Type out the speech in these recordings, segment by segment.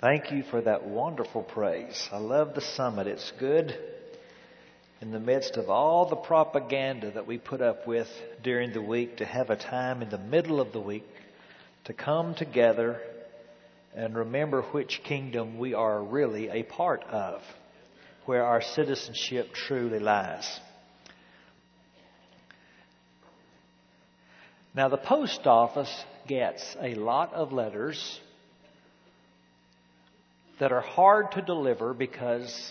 Thank you for that wonderful praise. I love the summit. It's good in the midst of all the propaganda that we put up with during the week to have a time in the middle of the week to come together and remember which kingdom we are really a part of, where our citizenship truly lies. Now, the post office gets a lot of letters that are hard to deliver because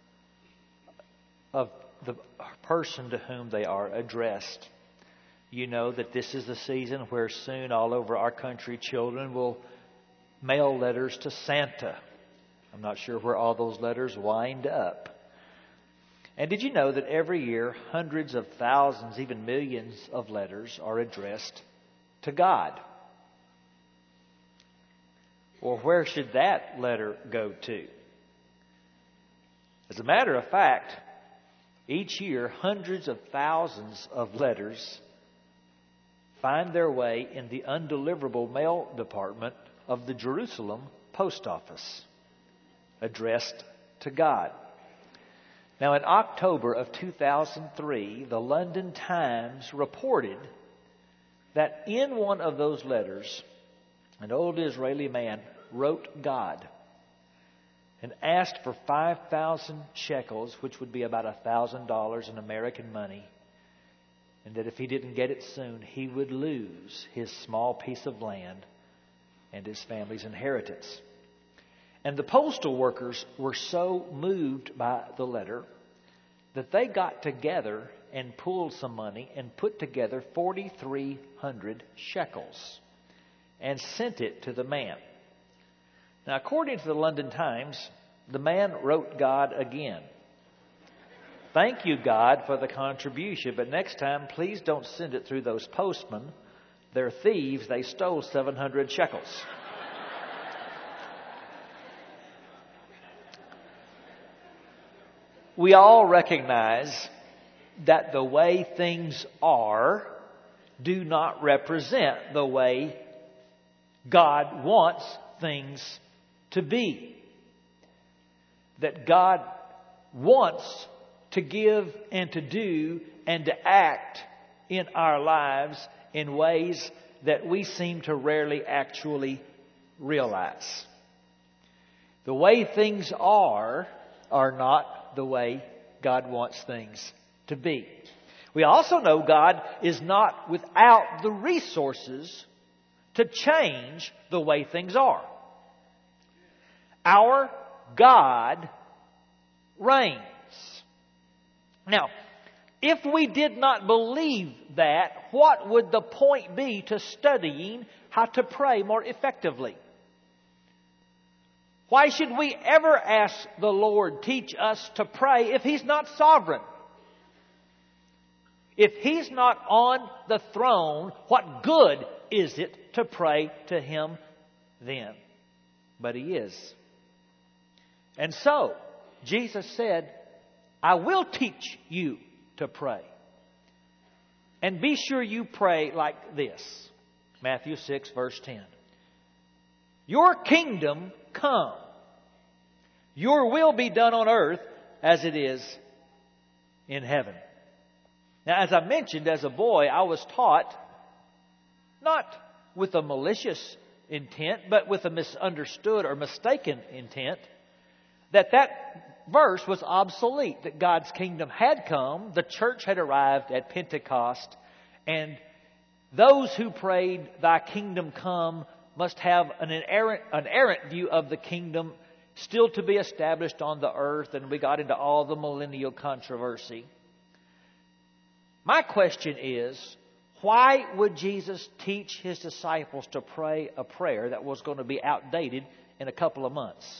of the person to whom they are addressed. You know that this is the season where soon all over our country children will mail letters to Santa. I'm not sure where all those letters wind up. And did you know that every year hundreds of thousands, even millions of letters are addressed to God? Well, where should that letter go to? As a matter of fact, each year hundreds of thousands of letters find their way in the undeliverable mail department of the Jerusalem post office, addressed to God. Now, in October of 2003, the London Times reported that in one of those letters, an old Israeli man wrote God and asked for 5,000 shekels, which would be about $1,000 in American money, and that if he didn't get it soon, he would lose his small piece of land and his family's inheritance. And the postal workers were so moved by the letter that they got together and pulled some money and put together 4,300 shekels and sent it to the man. Now, according to the London Times, the man wrote God again. Thank you, God, for the contribution, but next time, please don't send it through those postmen. They're thieves. They stole 700 shekels. We all recognize that the way things are do not represent the way God wants things to be. That God wants to give and to do and to act in our lives in ways that we seem to rarely actually realize. The way things are not the way God wants things to be. We also know God is not without the resources to change the way things are. Our God reigns. Now, if we did not believe that, what would the point be to studying how to pray more effectively? Why should we ever ask the Lord, teach us to pray, if He's not sovereign? If He's not on the throne, what good is it to pray to Him then? But He is. And so, Jesus said, I will teach you to pray. And be sure you pray like this. Matthew 6, verse 10. Your kingdom come. Your will be done on earth as it is in heaven. Now, as I mentioned, as a boy, I was taught, not with a malicious intent, but with a misunderstood or mistaken intent, that verse was obsolete, that God's kingdom had come, the church had arrived at Pentecost, and those who prayed, Thy kingdom come, must have an errant view of the kingdom still to be established on the earth, and we got into all the millennial controversy. My question is, why would Jesus teach His disciples to pray a prayer that was going to be outdated in a couple of months?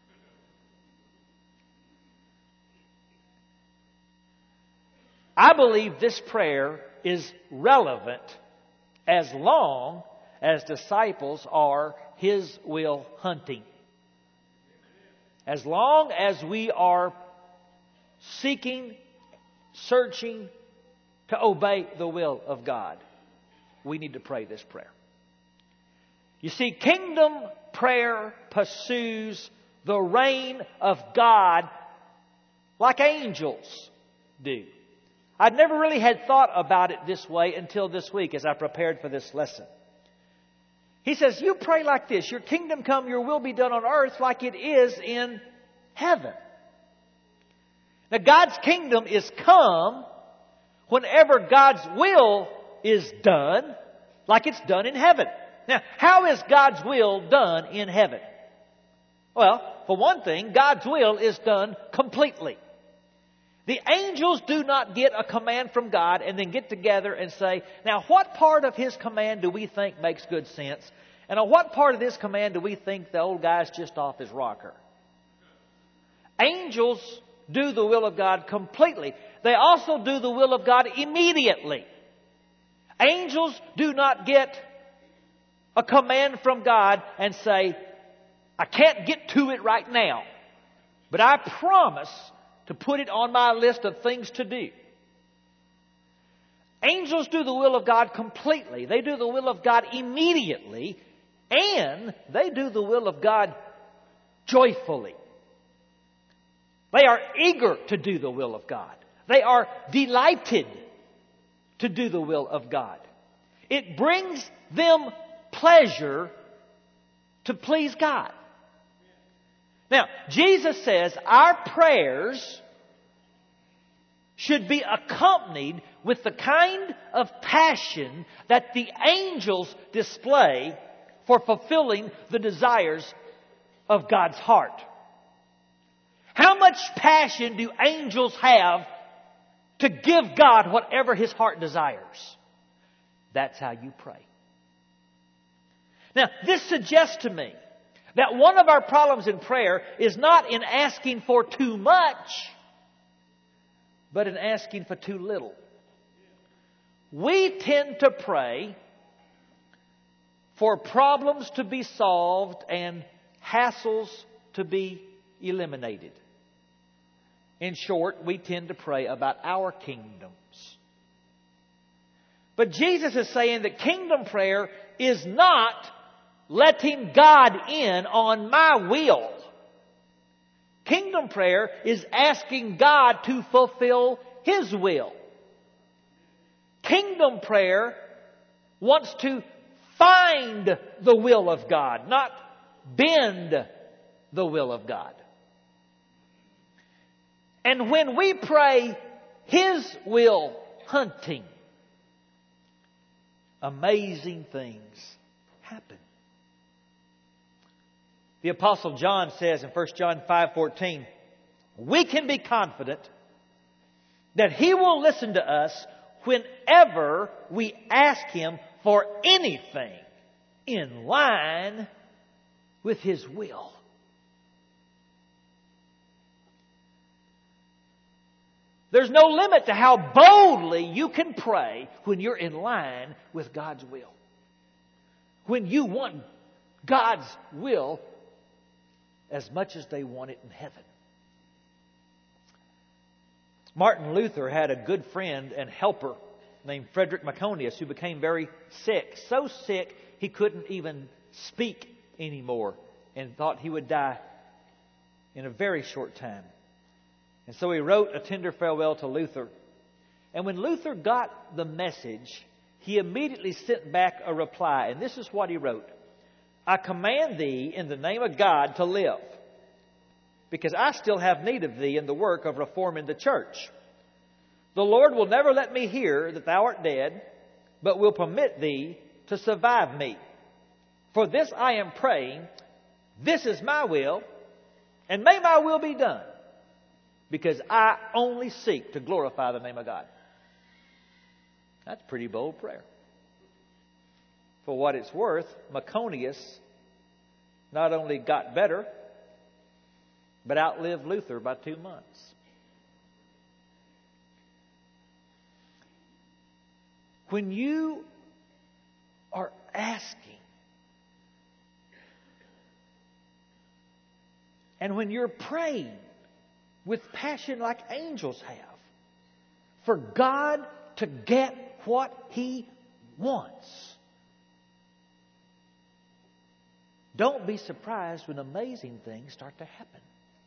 I believe this prayer is relevant as long as disciples are His will hunting. As long as we are seeking, searching to obey the will of God, we need to pray this prayer. You see, kingdom prayer pursues the reign of God like angels do. I'd never really had thought about it this way until this week as I prepared for this lesson. He says, you pray like this, your kingdom come, your will be done on earth like it is in heaven. Now God's kingdom is come whenever God's will is done like it's done in heaven. Now, how is God's will done in heaven? Well, for one thing, God's will is done completely. The angels do not get a command from God and then get together and say, now what part of His command do we think makes good sense? And on what part of this command do we think the old guy's just off his rocker? Angels do the will of God completely. They also do the will of God immediately. Angels do not get a command from God and say, I can't get to it right now, but I promise to put it on my list of things to do. Angels do the will of God completely. They do the will of God immediately, and they do the will of God joyfully. They are eager to do the will of God. They are delighted to do the will of God. It brings them pleasure to please God. Now, Jesus says our prayers should be accompanied with the kind of passion that the angels display for fulfilling the desires of God's heart. How much passion do angels have to give God whatever His heart desires? That's how you pray. Now, this suggests to me that one of our problems in prayer is not in asking for too much, but in asking for too little. We tend to pray for problems to be solved and hassles to be eliminated. In short, we tend to pray about our kingdoms. But Jesus is saying that kingdom prayer is not letting God in on my will. Kingdom prayer is asking God to fulfill His will. Kingdom prayer wants to find the will of God, not bend the will of God. And when we pray His will hunting, amazing things happen. The Apostle John says in 1 John 5:14, we can be confident that He will listen to us whenever we ask Him for anything in line with His will. There's no limit to how boldly you can pray when you're in line with God's will. When you want God's will as much as they want it in heaven. Martin Luther had a good friend and helper named Frederick Maconius who became very sick. So sick he couldn't even speak anymore and thought he would die in a very short time. And so he wrote a tender farewell to Luther. And when Luther got the message, he immediately sent back a reply. And this is what he wrote. I command thee in the name of God to live, because I still have need of thee in the work of reforming the church. The Lord will never let me hear that thou art dead, but will permit thee to survive me. For this I am praying, this is my will, and may my will be done, because I only seek to glorify the name of God. That's a pretty bold prayer. For what it's worth, Maconius not only got better, but outlived Luther by 2 months. When you are asking, and when you're praying with passion like angels have, for God to get what He wants, don't be surprised when amazing things start to happen.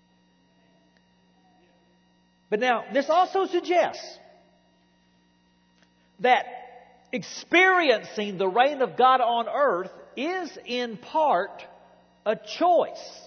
But now, this also suggests that experiencing the reign of God on earth is in part a choice.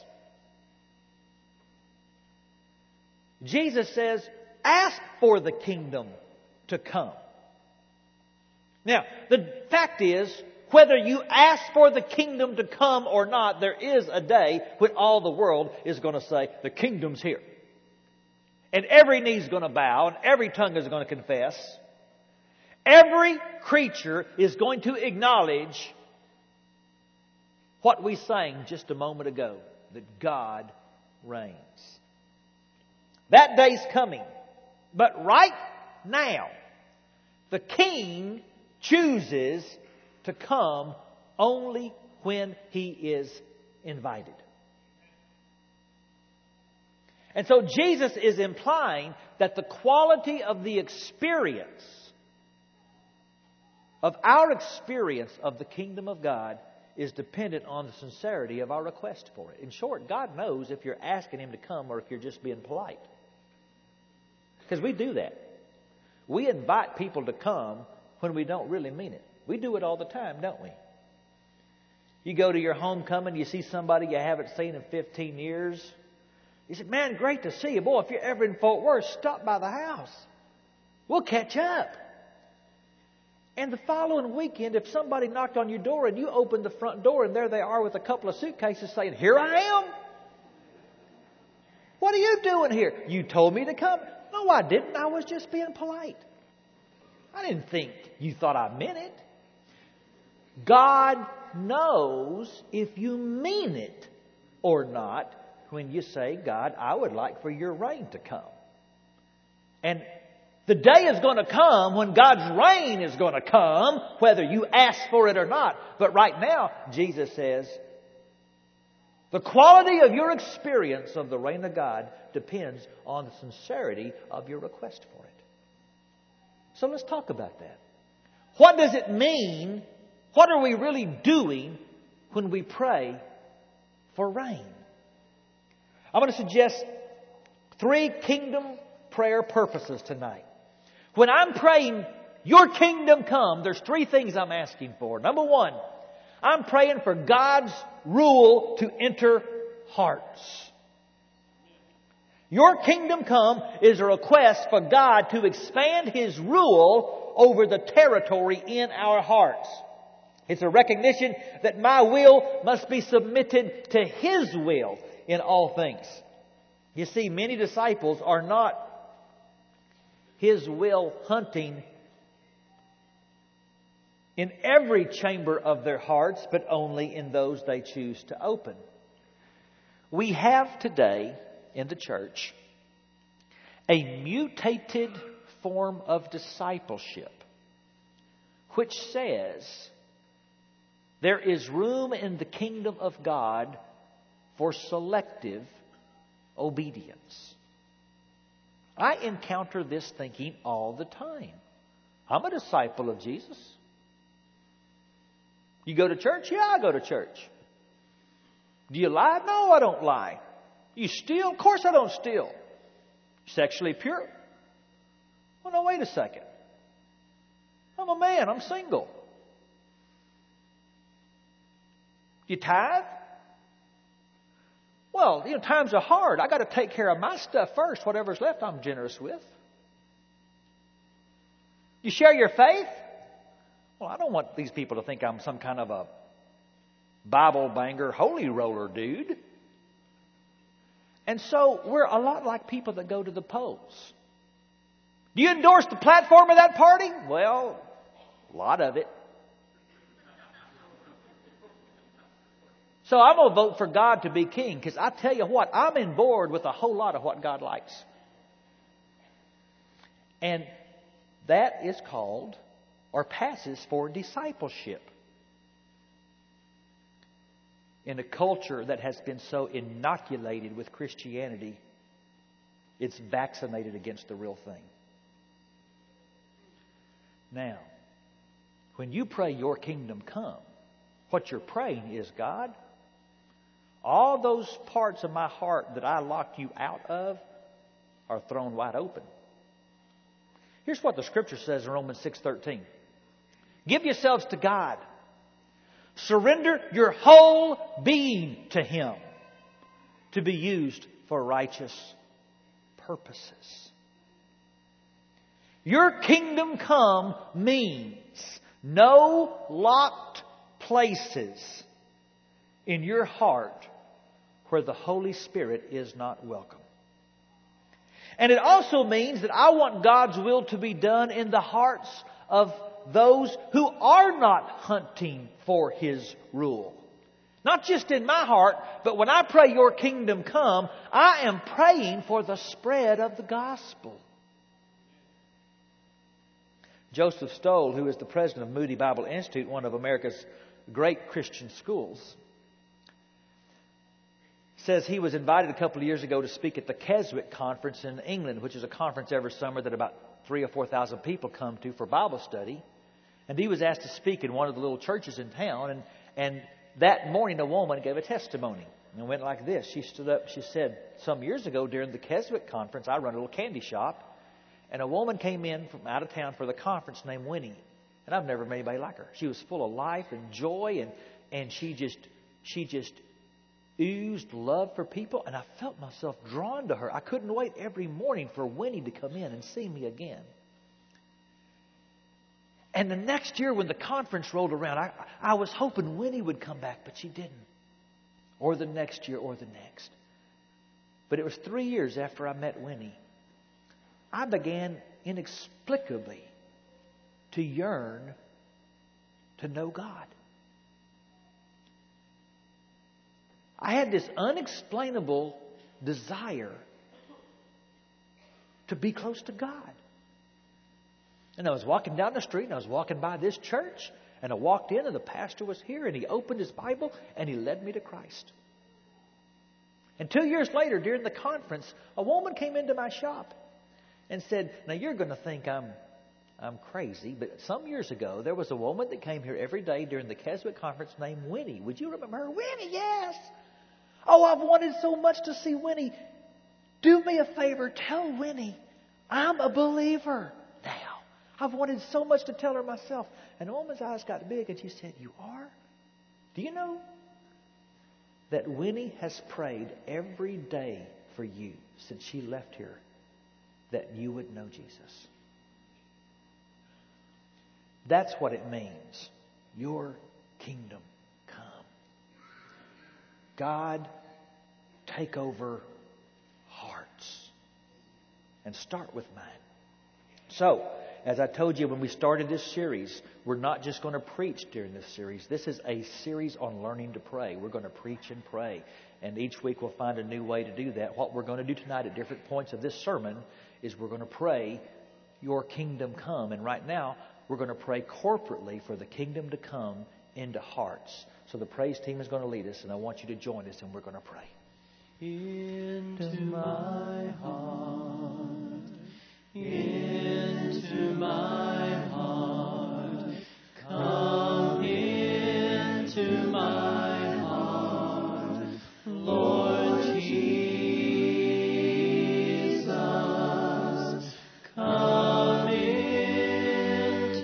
Jesus says, ask for the kingdom to come. Now, the fact is, whether you ask for the kingdom to come or not, there is a day when all the world is going to say, the kingdom's here. And every knee is going to bow and every tongue is going to confess. Every creature is going to acknowledge what we sang just a moment ago, that God reigns. That day's coming. But right now, the King chooses to come only when He is invited. And so Jesus is implying that the quality of the experience, of our experience of the kingdom of God, is dependent on the sincerity of our request for it. In short, God knows if you're asking Him to come or if you're just being polite. Because we do that. We invite people to come when we don't really mean it. We do it all the time, don't we? You go to your homecoming, you see somebody you haven't seen in 15 years. You say, man, great to see you. Boy, if you're ever in Fort Worth, stop by the house. We'll catch up. And the following weekend, if somebody knocked on your door and you opened the front door and there they are with a couple of suitcases saying, here I am. What are you doing here? You told me to come. No, I didn't. I was just being polite. I didn't think you thought I meant it. God knows if you mean it or not when you say, God, I would like for your reign to come. And the day is going to come when God's reign is going to come, whether you ask for it or not. But right now, Jesus says, the quality of your experience of the reign of God depends on the sincerity of your request for it. So let's talk about that. What does it mean? What are we really doing when we pray for rain? I'm going to suggest 3 kingdom prayer purposes tonight. When I'm praying, your kingdom come, there's 3 things I'm asking for. Number 1, I'm praying for God's rule to enter hearts. Your kingdom come is a request for God to expand His rule over the territory in our hearts. It's a recognition that my will must be submitted to His will in all things. You see, many disciples are not His will hunting in every chamber of their hearts, but only in those they choose to open. We have today in the church a mutated form of discipleship which says there is room in the kingdom of God for selective obedience. I encounter this thinking all the time. I'm a disciple of Jesus. You go to church? Yeah, I go to church. Do you lie? No, I don't lie. You steal? Of course I don't steal. Sexually pure? Well, no, wait a second. I'm a man. I'm single. You tithe? Well, times are hard. I got to take care of my stuff first. Whatever's left, I'm generous with. You share your faith? Well, I don't want these people to think I'm some kind of a Bible banger, holy roller dude. And so we're a lot like people that go to the polls. Do you endorse the platform of that party? Well, a lot of it. So I'm going to vote for God to be king, because I tell you what, I'm in board with a whole lot of what God likes. And that is called, or passes for, discipleship. In a culture that has been so inoculated with Christianity, it's vaccinated against the real thing. Now, when you pray your kingdom come, what you're praying is, God, all those parts of my heart that I locked you out of are thrown wide open. Here's what the Scripture says in Romans 6:13. Give yourselves to God. Surrender your whole being to Him to be used for righteous purposes. Your kingdom come means no locked places in your heart where the Holy Spirit is not welcome. And it also means that I want God's will to be done in the hearts of those who are not hunting for His rule. Not just in my heart, but when I pray your kingdom come, I am praying for the spread of the gospel. Joseph Stoll, who is the president of Moody Bible Institute, one of America's great Christian schools, says he was invited a couple of years ago to speak at the Keswick Conference in England, which is a conference every summer that about 3,000 or 4,000 people come to for Bible study. And he was asked to speak in one of the little churches in town. And that morning a woman gave a testimony. And it went like this. She stood up. She said, some years ago during the Keswick Conference, I run a little candy shop. And a woman came in from out of town for the conference named Winnie. And I've never met anybody like her. She was full of life and joy. And she just oozed love for people. And I felt myself drawn to her. I couldn't wait every morning for Winnie to come in and see me again. And the next year when the conference rolled around, I was hoping Winnie would come back, but she didn't. Or the next year or the next. But it was 3 years after I met Winnie. I began inexplicably to yearn to know God. I had this unexplainable desire to be close to God. And I was walking down the street and I was walking by this church and I walked in and the pastor was here and he opened his Bible and he led me to Christ. And 2 years later during the conference, a woman came into my shop and said, now you're going to think I'm crazy, but some years ago there was a woman that came here every day during the Keswick Conference named Winnie. Would you remember her? Winnie, yes. Oh, I've wanted so much to see Winnie. Do me a favor, tell Winnie I'm a believer now. I've wanted so much to tell her myself. And the woman's eyes got big and she said, you are? Do you know that Winnie has prayed every day for you since she left here that you would know Jesus? That's what it means. Your kingdom come. God, take over hearts. And start with mine. So, as I told you when we started this series, we're not just going to preach during this series. This is a series on learning to pray. We're going to preach and pray. And each week we'll find a new way to do that. What we're going to do tonight at different points of this sermon is we're going to pray, your kingdom come. And right now, we're going to pray corporately for the kingdom to come into hearts. So the praise team is going to lead us, and I want you to join us, and we're going to pray. Into my heart, into my heart, come into my heart, Lord Jesus, come in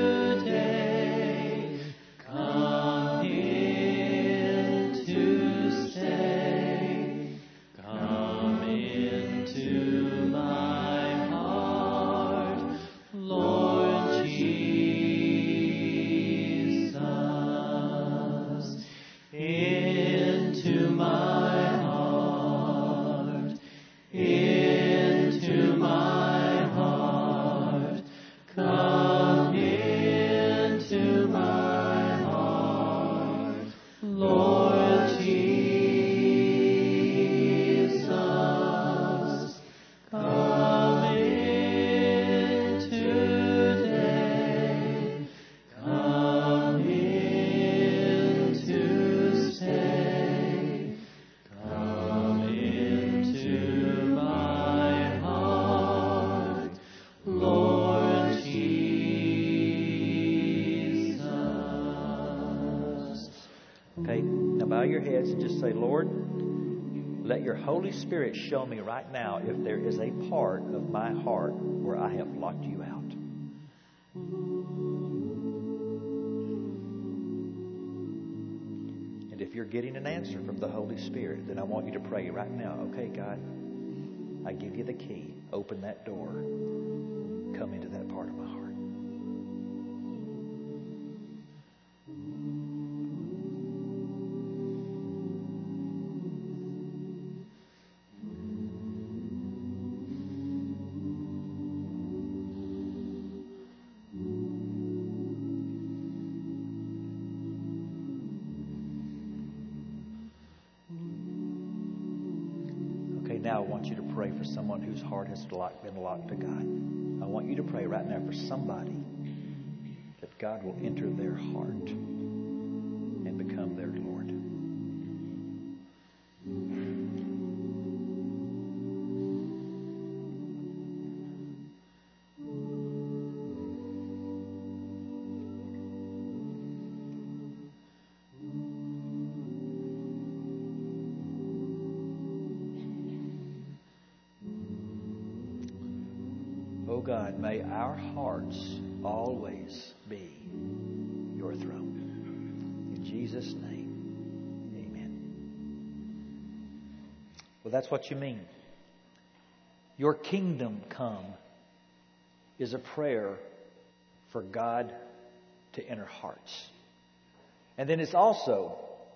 today, come in to stay, come into my heart, Lord Jesus. your heads and just say, Lord, let your Holy Spirit show me right now if there is a part of my heart where I have locked you out. And if you're getting an answer from the Holy Spirit, then I want you to pray right now. Okay, God, I give you the key. Open that door. Come into that part of my heart. Now I want you to pray for someone whose heart has been locked to God. I want you to pray right now for somebody that God will enter their heart and become their Lord. Oh God, may our hearts always be your throne. In Jesus' name, amen. Well, that's what you mean. Your kingdom come is a prayer for God to enter hearts. And then it's also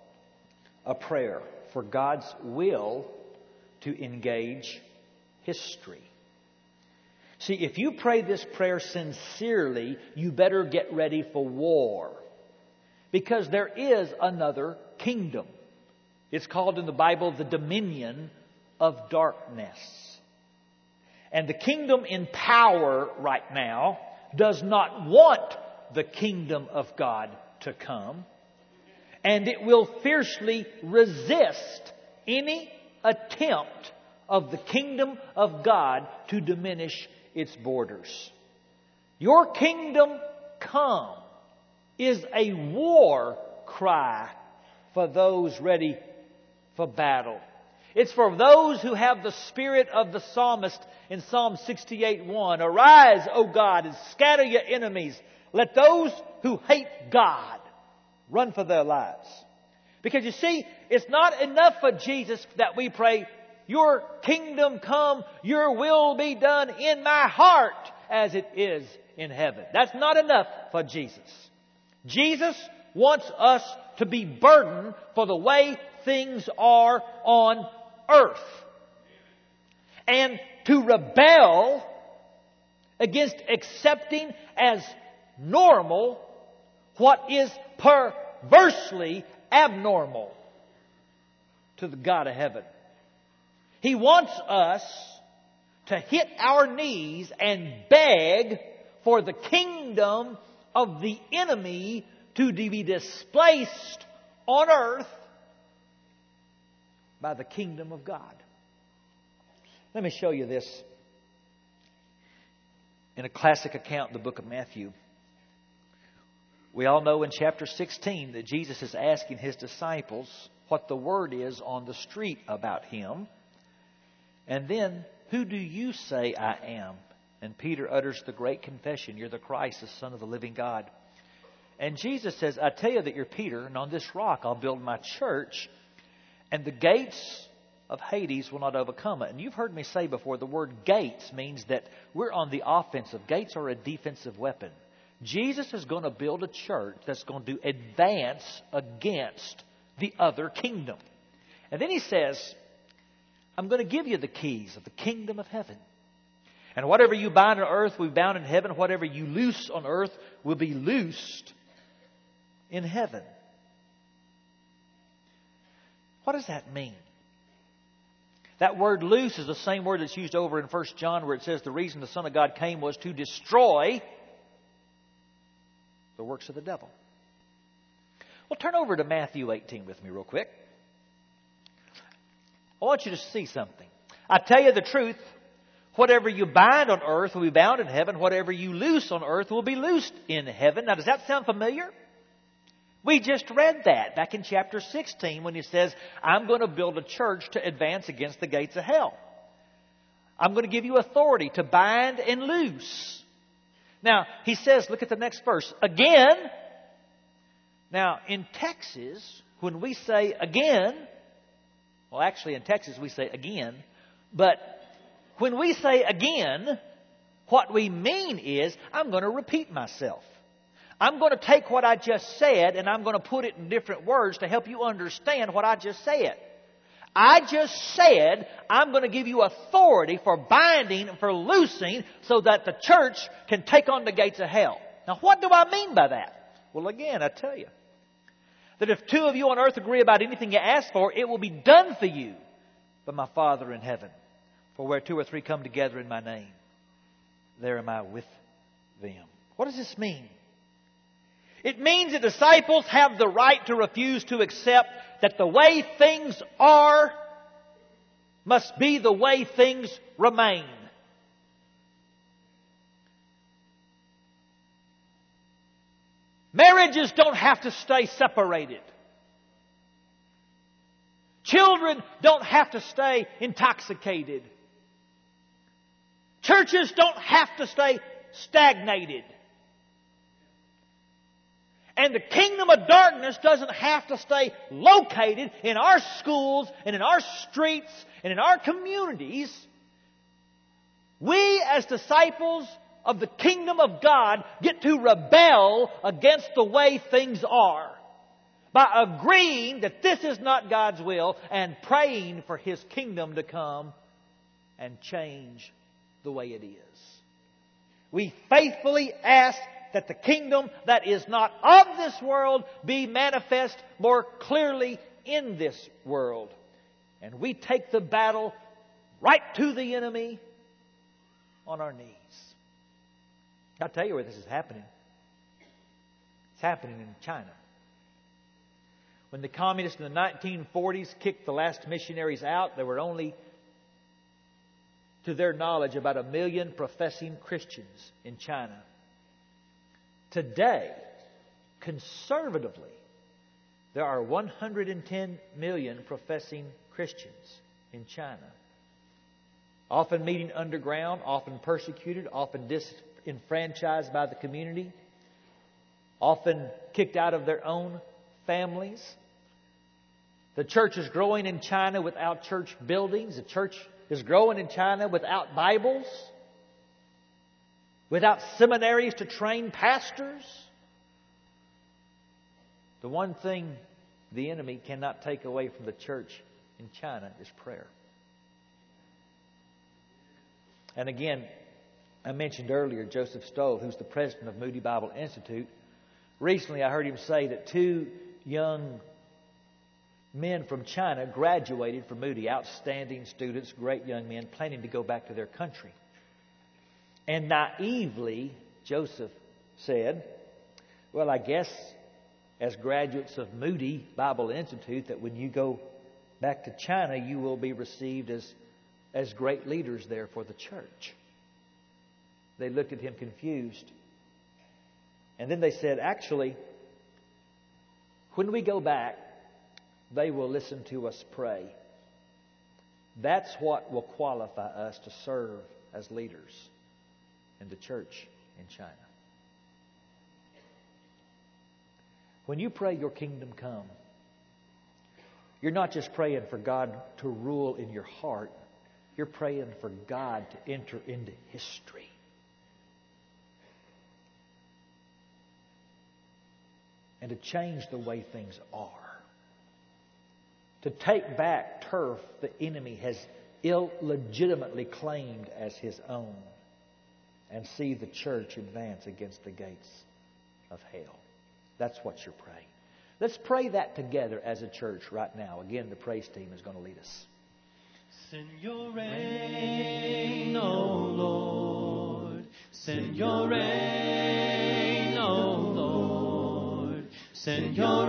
a prayer for God's will to engage history. See, if you pray this prayer sincerely, you better get ready for war. Because there is another kingdom. It's called in the Bible the dominion of darkness. And the kingdom in power right now does not want the kingdom of God to come. And it will fiercely resist any attempt of the kingdom of God to diminish its borders. Your kingdom come is a war cry for those ready for battle. It's for those who have the spirit of the psalmist in Psalm 68:1. Arise, O God, and scatter your enemies. Let those who hate God run for their lives. Because you see, it's not enough for Jesus that we pray, your kingdom come, your will be done in my heart as it is in heaven. That's not enough for Jesus. Jesus wants us to be burdened for the way things are on earth. And to rebel against accepting as normal what is perversely abnormal to the God of heaven. He wants us to hit our knees and beg for the kingdom of the enemy to be displaced on earth by the kingdom of God. Let me show you this in a classic account in the book of Matthew. We all know in chapter 16 that Jesus is asking His disciples what the word is on the street about Him. And then, who do you say I am? And Peter utters the great confession, you're the Christ, the Son of the living God. And Jesus says, I tell you that you're Peter, and on this rock I'll build my church, and the gates of Hades will not overcome it. And you've heard me say before, the word gates means that we're on the offensive. Gates are a defensive weapon. Jesus is going to build a church that's going to advance against the other kingdom. And then He says, I'm going to give you the keys of the kingdom of heaven. And whatever you bind on earth will be bound in heaven. Whatever you loose on earth will be loosed in heaven. What does that mean? That word loose is the same word that's used over in 1 John where it says the reason the Son of God came was to destroy the works of the devil. Well, turn over to Matthew 18 with me real quick. I want you to see something. I tell you the truth, whatever you bind on earth will be bound in heaven. Whatever you loose on earth will be loosed in heaven. Now, does that sound familiar? We just read that back in chapter 16 when He says, I'm going to build a church to advance against the gates of hell. I'm going to give you authority to bind and loose. Now, He says, look at the next verse. Again. Now, in Texas, when we say again, well, actually in Texas we say again, but when we say again, what we mean is, I'm going to repeat myself. I'm going to take what I just said and I'm going to put it in different words to help you understand what I just said. I just said I'm going to give you authority for binding and for loosing so that the church can take on the gates of hell. Now, what do I mean by that? Well, again, I tell you that if two of you on earth agree about anything you ask for, it will be done for you by my Father in heaven. For where two or three come together in my name, there am I with them. What does this mean? It means that disciples have the right to refuse to accept that the way things are must be the way things remain. Marriages don't have to stay separated. Children don't have to stay intoxicated. Churches don't have to stay stagnated. And the kingdom of darkness doesn't have to stay located in our schools and in our streets and in our communities. We as disciples of the kingdom of God get to rebel against the way things are by agreeing that this is not God's will and praying for His kingdom to come and change the way it is. We faithfully ask that the kingdom that is not of this world be manifest more clearly in this world. And we take the battle right to the enemy on our knees. I'll tell you where this is happening. It's happening in China. When the communists in the 1940s kicked the last missionaries out, there were only, to their knowledge, about 1 million professing Christians in China. Today, conservatively, there are 110 million professing Christians in China. Often meeting underground, often persecuted, often disenfranchised by the community, often kicked out of their own families. The church is growing in China without church buildings. The church is growing in China without Bibles, without seminaries to train pastors. The one thing the enemy cannot take away from the church in China is prayer. And again, I mentioned earlier Joseph Stoll, who's the president of Moody Bible Institute. Recently I heard him say that 2 young men from China graduated from Moody, outstanding students, great young men, planning to go back to their country. And naively, Joseph said, well, I guess as graduates of Moody Bible Institute, that when you go back to China, you will be received as great leaders there for the church. They looked at him confused. And then they said, actually, when we go back, they will listen to us pray. That's what will qualify us to serve as leaders in the church in China. When you pray, your kingdom come, you're not just praying for God to rule in your heart. You're praying for God to enter into history. And to change the way things are. To take back turf the enemy has illegitimately claimed as his own. And see the church advance against the gates of hell. That's what you're praying. Let's pray that together as a church right now. Again, the praise team is going to lead us. Send your rain, O Lord. Send your rain, O Lord. Send your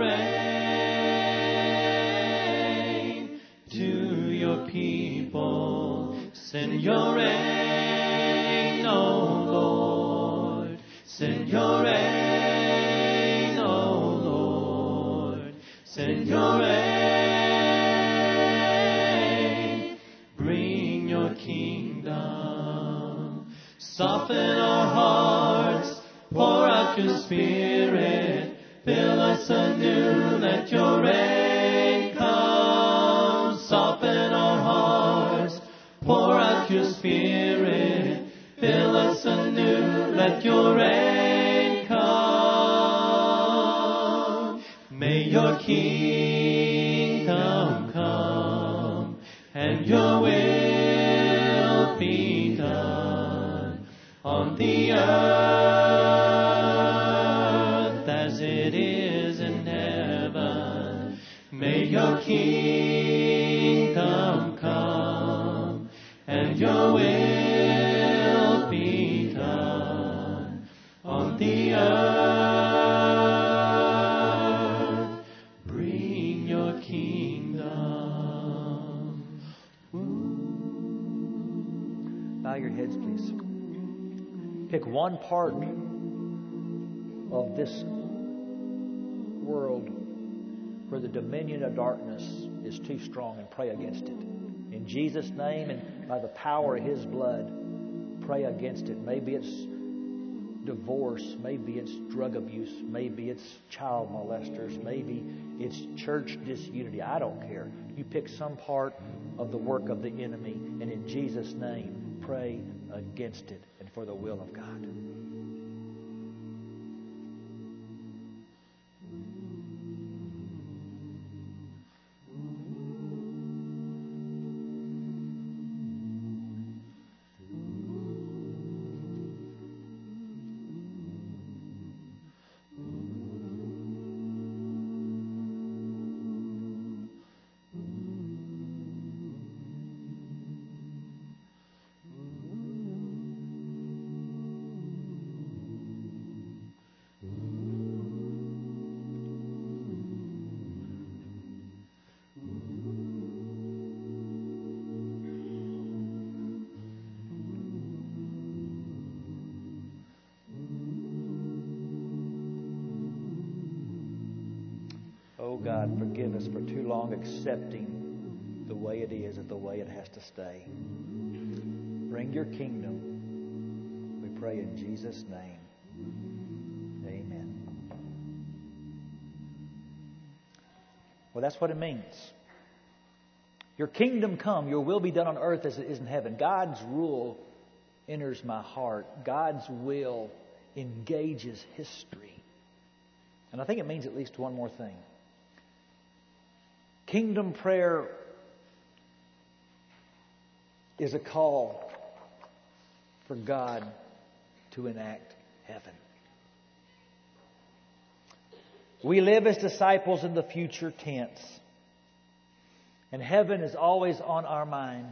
rain to your people. Send your rain, O Lord. Send your rain, O Send your rain. Bring your kingdom. Soften our hearts. Pour out your Spirit. Fill us anew. Let your rain come. Soften our hearts. Pour out your Spirit. Fill us anew. Let your rain come. May your kingdom come. And your will be done on the earth as it is in heaven. May your kingdom come and your will be done on the earth. Bring your kingdom. Bow your heads, please. Pick one part of this world where the dominion of darkness is too strong and pray against it. In Jesus' name and by the power of His blood, pray against it. Maybe it's divorce. Maybe it's drug abuse. Maybe it's child molesters. Maybe it's church disunity. I don't care. You pick some part of the work of the enemy, and in Jesus' name, pray against it and for the will of God. Oh God, forgive us for too long accepting the way it is and the way it has to stay. Bring your kingdom, we pray in Jesus' name. Amen. Well, that's what it means. Your kingdom come, your will be done on earth as it is in heaven. God's rule enters my heart. God's will engages history. And I think it means at least one more thing. Kingdom prayer is a call for God to enact heaven. We live as disciples in the future tense, and heaven is always on our mind.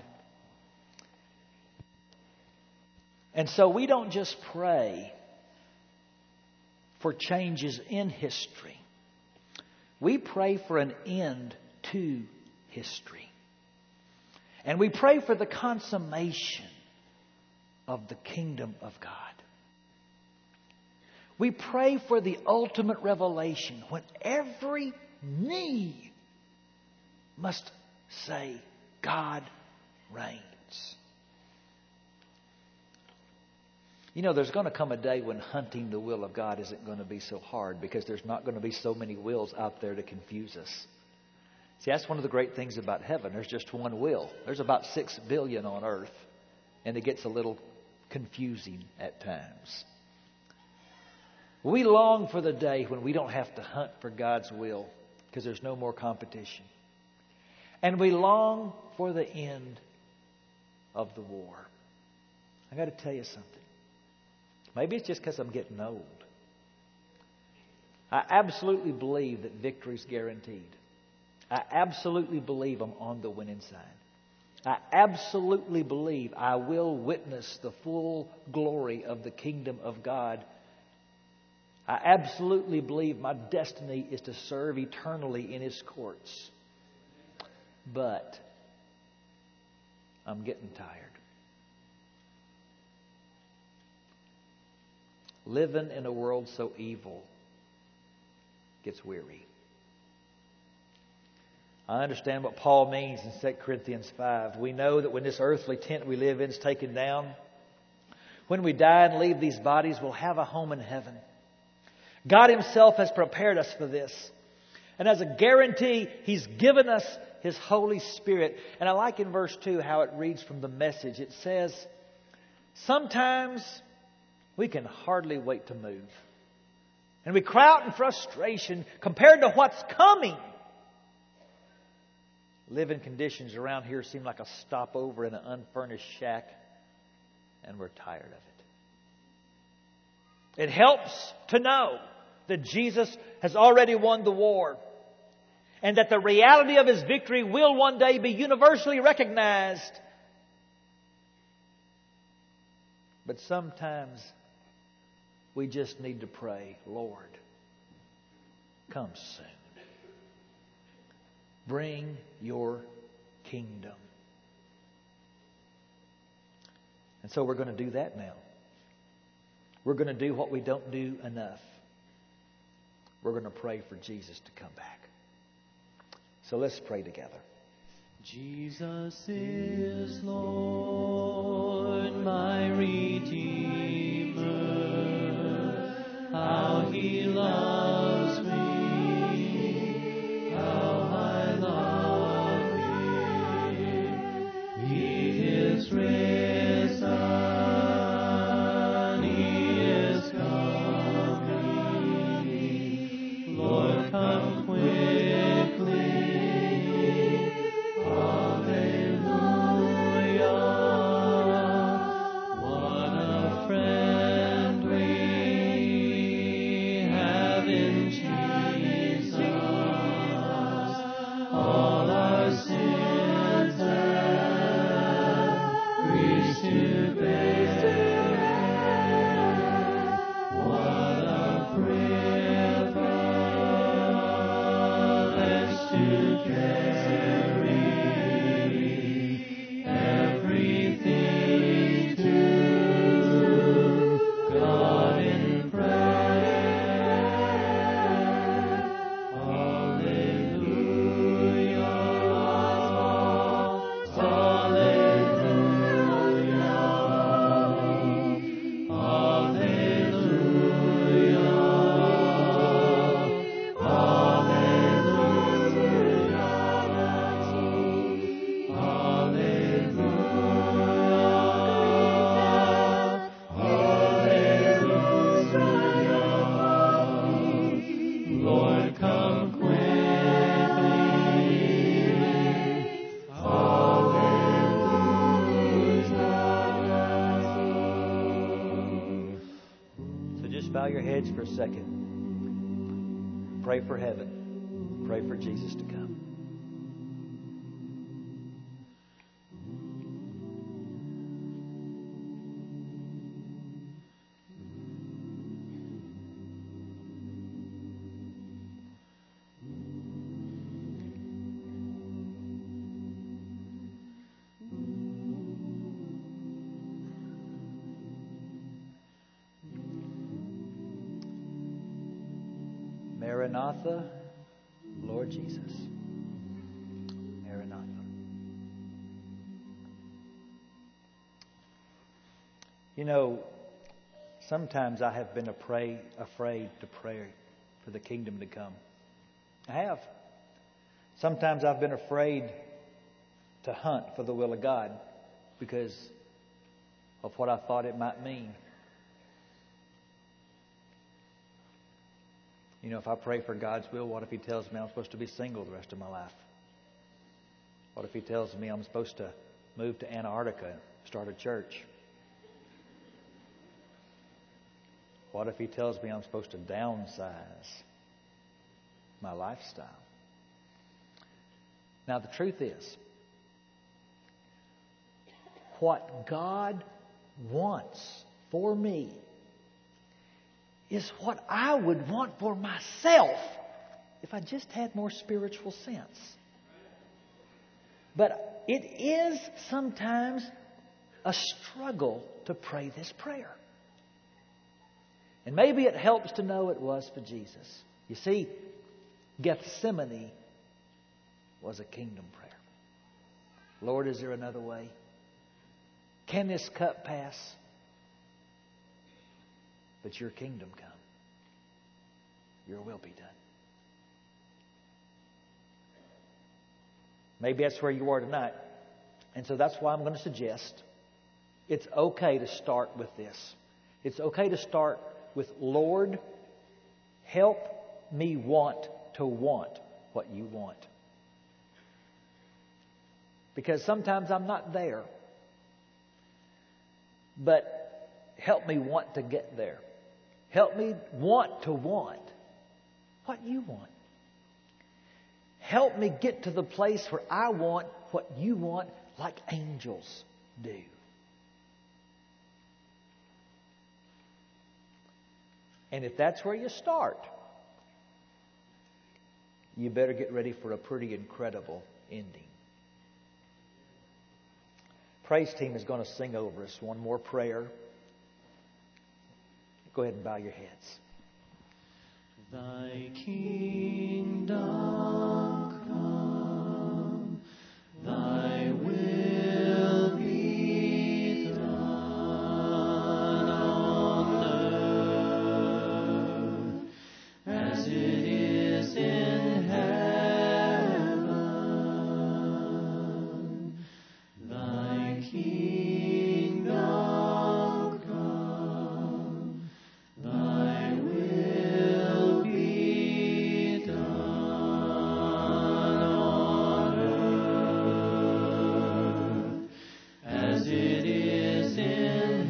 And so we don't just pray for changes in history. We pray for an end to history. And we pray for the consummation of the kingdom of God. We pray for the ultimate revelation when every knee must say, God reigns. You know, there's going to come a day when hunting the will of God isn't going to be so hard because there's not going to be so many wills out there to confuse us. See, that's one of the great things about heaven. There's just one will. There's about 6 billion on earth, and it gets a little confusing at times. We long for the day when we don't have to hunt for God's will because there's no more competition. And we long for the end of the war. I got to tell you something. Maybe it's just because I'm getting old. I absolutely believe that victory's guaranteed. I absolutely believe I'm on the winning side. I absolutely believe I will witness the full glory of the kingdom of God. I absolutely believe my destiny is to serve eternally in His courts. But I'm getting tired. Living in a world so evil gets weary. I understand what Paul means in 2 Corinthians 5. We know that when this earthly tent we live in is taken down, when we die and leave these bodies, we'll have a home in heaven. God Himself has prepared us for this. And as a guarantee, He's given us His Holy Spirit. And I like in verse 2 how it reads from the Message. It says, sometimes we can hardly wait to move. And we cry out in frustration compared to what's coming. Living conditions around here seem like a stopover in an unfurnished shack, and we're tired of it. It helps to know that Jesus has already won the war, and that the reality of His victory will one day be universally recognized. But sometimes we just need to pray, Lord, come soon. Bring your kingdom. And so we're going to do that now. We're going to do what we don't do enough. We're going to pray for Jesus to come back. So let's pray together. Jesus is Lord, my Redeemer. How He loves me. How I love Him. He is risen. He is coming. Lord, come quickly. Bow your heads for a second. Pray for heaven. Pray for Jesus to come. Maranatha, Lord Jesus. Maranatha. You know, sometimes I have been afraid to pray for the kingdom to come. I have. Sometimes I've been afraid to hunt for the will of God because of what I thought it might mean. You know, if I pray for God's will, what if He tells me I'm supposed to be single the rest of my life? What if He tells me I'm supposed to move to Antarctica and start a church? What if He tells me I'm supposed to downsize my lifestyle? Now, the truth is, what God wants for me is what I would want for myself if I just had more spiritual sense. But it is sometimes a struggle to pray this prayer. And maybe it helps to know it was for Jesus. You see, Gethsemane was a kingdom prayer. Lord, is there another way? Can this cup pass? But your kingdom come. Your will be done. Maybe that's where you are tonight. And so that's why I'm going to suggest it's okay to start with this. It's okay to start with, Lord, help me want to want what you want. Because sometimes I'm not there. But help me want to get there. Help me want to want what you want. Help me get to the place where I want what you want like angels do. And if that's where you start, you better get ready for a pretty incredible ending. Praise team is going to sing over us one more prayer. Go ahead and bow your heads. Thy kingdom come, thy will be done on earth as it is in heaven. Thy kingdom come, thy will be done on earth as it is in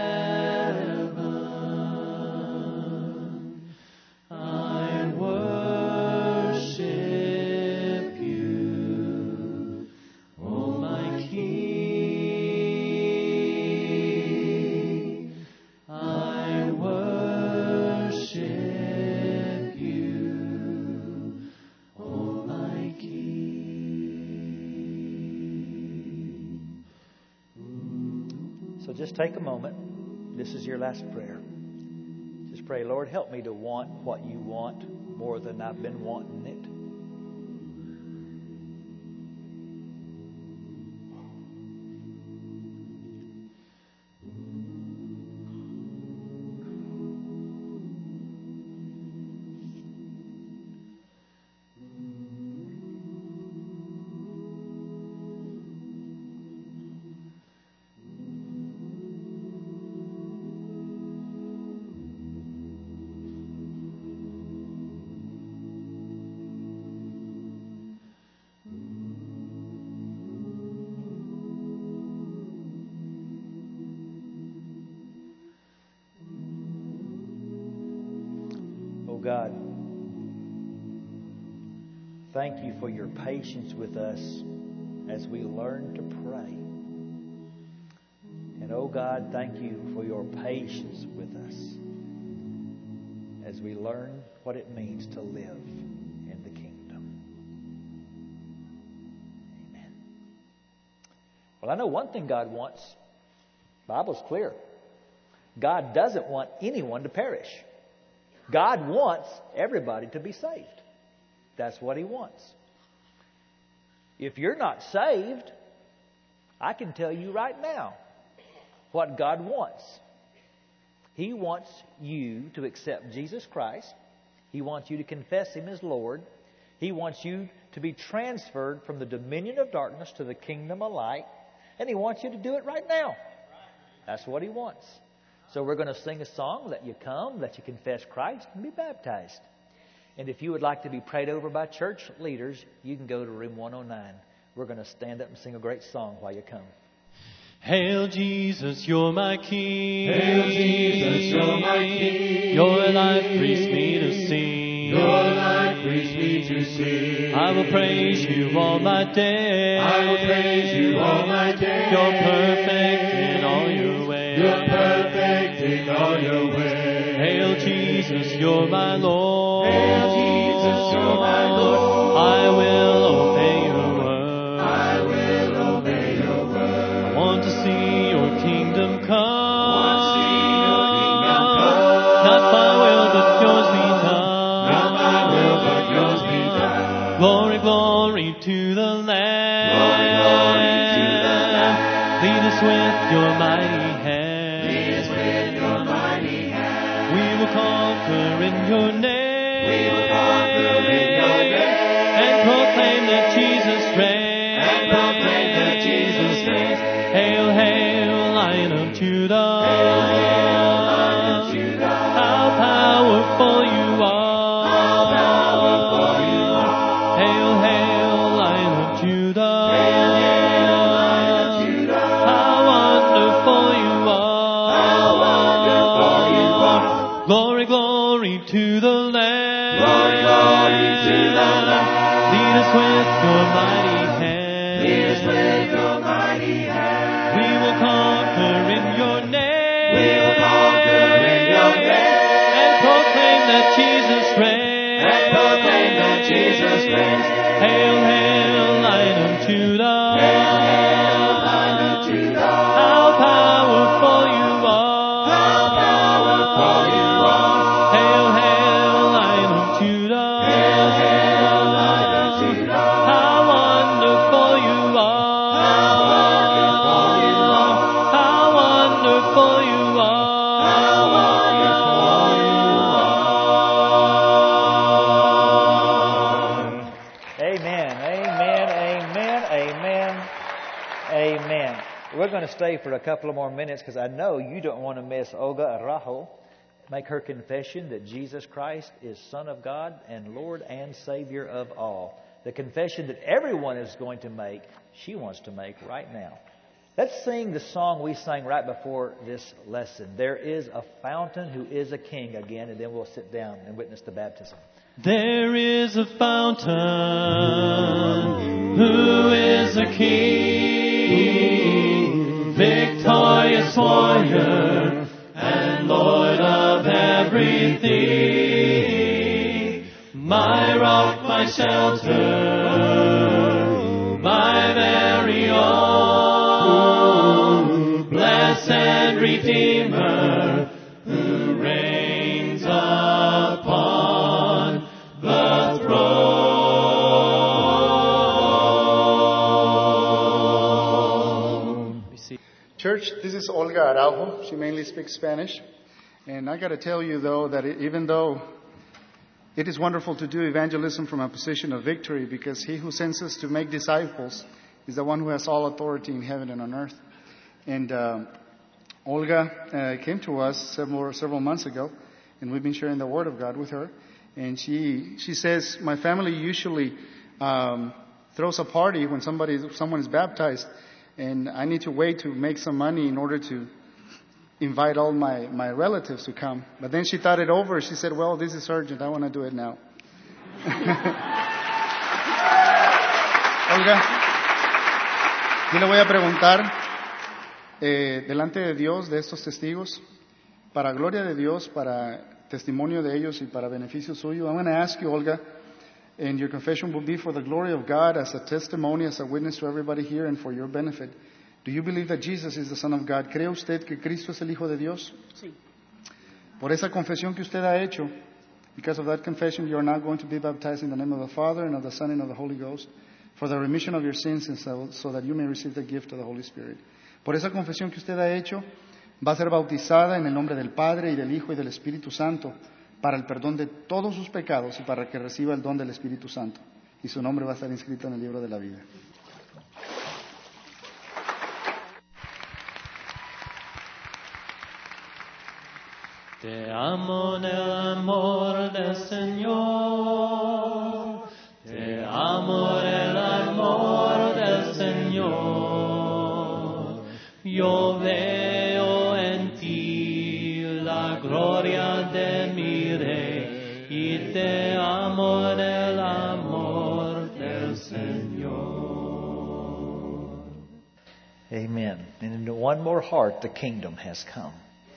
heaven. I worship you, O my King. I worship you, O my King. So just take a moment. This is your last prayer. Just pray, Lord, help me to want what you want more than I've been wanting it. Oh God, thank you for your patience with us as we learn to pray. And oh God, thank you for your patience with us as we learn what it means to live in the kingdom. Amen. Well, I know one thing God wants. The Bible's clear. God doesn't want anyone to perish. God wants everybody to be saved. That's what He wants. If you're not saved, I can tell you right now what God wants. He wants you to accept Jesus Christ. He wants you to confess Him as Lord. He wants you to be transferred from the dominion of darkness to the kingdom of light. And He wants you to do it right now. That's what He wants. So we're going to sing a song, let you come, let you confess Christ, and be baptized. And if you would like to be prayed over by church leaders, you can go to room 109. We're going to stand up and sing a great song while you come. Hail Jesus, you're my King. Hail Jesus, you're my King. Your life brings me to sing. Your life brings me to sing. I will praise you all my days. I will praise you all my days. You're perfect in all your ways. You're perfect in all your ways. Hail Jesus, you're my Lord. Hail Jesus, you're my Lord. I will obey your word. I will obey your word. I want to see your kingdom come. Want to see your kingdom come. Not my will, but yours be done. Not my will, but yours be done. Glory, glory to Lead us with your mighty hand. Lead us with your mighty hand. We will conquer in your name. We will conquer in your name. And proclaim that Jesus reigns. And proclaim that Jesus reigns. Hail, hail, Lion of Judah. Hail, hail, Lion of Judah. How powerful you are. How powerful you are. Hail, hail, Lion of Judah. Hail, hail, Lion of Judah. How wonderful you are. How wonderful you are. Glory, glory to the Lamb. Glory, glory to the Lamb. Lead us with your mighty hand. Lead us with your mighty hand. We will conquer in your name. We will conquer in your name. And proclaim that Jesus reigns. And proclaim that Jesus reigns. Hail, hail, Lion of Judah. Hail, hail, Lion of Judah. How powerful you are. How powerful you are. Hail, hail, Lion of Judah. Hail, hail, Lion of Judah. How wonderful you are. How wonderful you are. How wonderful you are. How wonderful you are. Amen, amen, amen, amen, amen. We're going to stay for a couple of more minutes because I know you don't want to miss Olga Araujo make her confession that Jesus Christ is Son of God and Lord and Savior of all. The confession that everyone is going to make, she wants to make right now. Let's sing the song we sang right before this lesson. There is a fountain who is a king again, and then we'll sit down and witness the baptism. There is a fountain who is a king, victorious warrior and Lord of everything. My rock, my shelter, my very own, blessed Redeemer, who reigns upon the throne. Church, this is Olga Araujo. She mainly speaks Spanish. And I got to tell you, though, that even though it is wonderful to do evangelism from a position of victory, because he who sends us to make disciples is the one who has all authority in heaven and on earth. And Olga came to us several months ago, and we've been sharing the Word of God with her. And she says, my family usually throws a party when someone is baptized, and I need to wait to make some money in order to invite all my relatives to come. But then she thought it over. She said, well, this is urgent. I want to do it now. Olga, yo le voy a preguntar delante de Dios, de estos testigos, para gloria de Dios, para testimonio de ellos y para beneficio suyo. I'm going to ask you, Olga, and your confession will be for the glory of God, as a testimony, as a witness to everybody here, and for your benefit. Do you believe that Jesus is the Son of God? ¿Cree usted que Cristo es el Hijo de Dios? Sí. Por esa confesión que usted ha hecho, because of that confession, you are now going to be baptized in the name of the Father and of the Son and of the Holy Ghost, for the remission of your sins, and so that you may receive the gift of the Holy Spirit. Por esa confesión que usted ha hecho, va a ser bautizada en el nombre del Padre y del Hijo y del Espíritu Santo, para el perdón de todos sus pecados y para que reciba el don del Espíritu Santo. Y su nombre va a estar inscrito en el libro de la vida. Te amo en el amor del Señor. Te amo en el amor del Señor. Yo veo en ti la gloria de mi Rey y te amo en el amor del Señor. Amen. And into one more heart, the kingdom has come.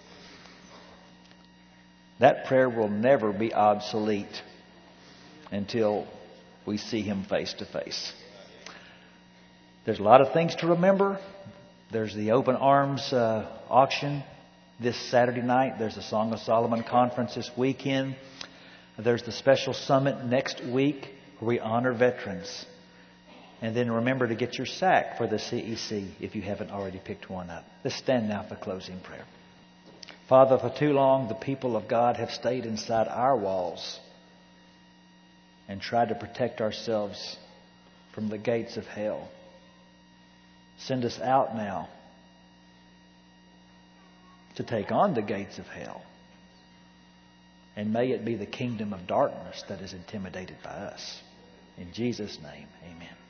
That prayer will never be obsolete until we see Him face to face. There's a lot of things to remember. There's the Open Arms auction this Saturday night. There's the Song of Solomon conference this weekend. There's the special summit next week where we honor veterans. And then remember to get your sack for the CEC if you haven't already picked one up. Let's stand now for closing prayer. Father, for too long the people of God have stayed inside our walls and tried to protect ourselves from the gates of hell. Send us out now to take on the gates of hell. And may it be the kingdom of darkness that is intimidated by us. In Jesus' name, amen.